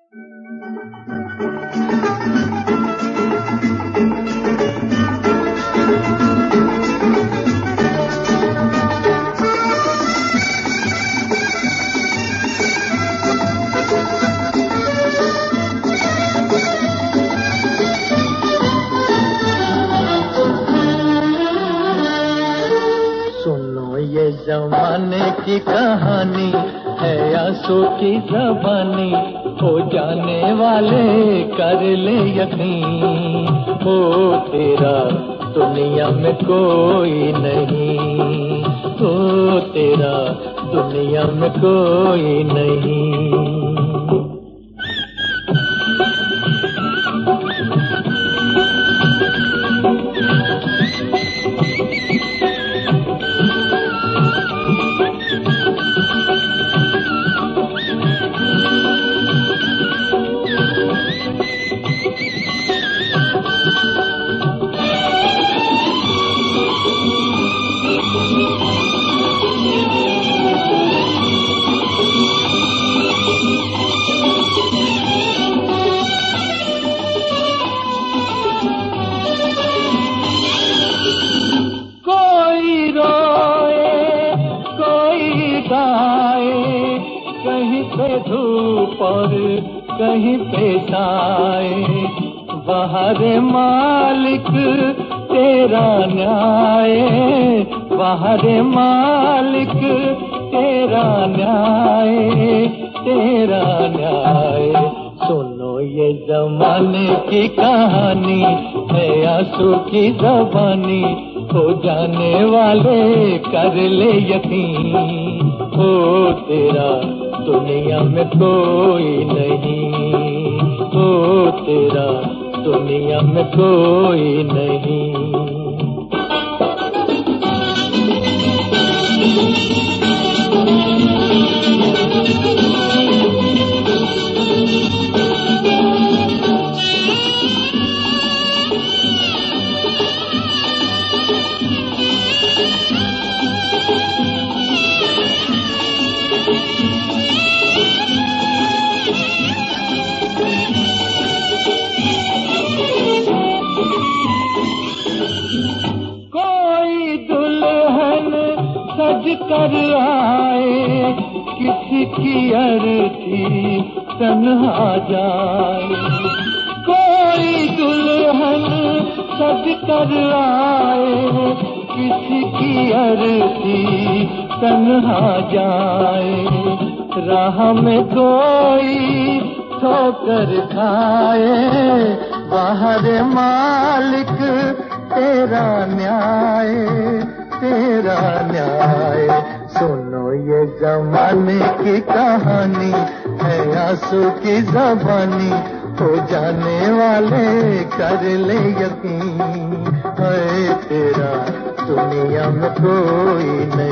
जमाने की कहानी है आंसू की ज़बानी, हो जाने वाले कर ले यकीन, हो तेरा दुनिया में कोई नहीं, हो तेरा दुनिया में कोई नहीं। कहीं पे धूप और कहीं पे छाए, बाहर मालिक तेरा न्याय, बाहर मालिक तेरा न्याय, तेरा न्याय। सुनो ये जमाने की कहानी है आंसू की ज़बानी, हो जाने वाले कर ले यकीन, हो तेरा दुनिया में कोई नहीं, हो तेरा दुनिया में कोई नहीं। सज कर आए किसी की अर्थी तन्हा जाए, कोई दुल्हन सज कर आए किसी की अर्थी तन्हा जाए, राह में कोई ठोकर खाए, बाहर मालिक तेरा न्याय, तेरा न्याय। सुनो ये जमाने की कहानी है आंसू की ज़बानी, हो जाने वाले कर ले यकीन, है तेरा दुनिया में कोई नहीं।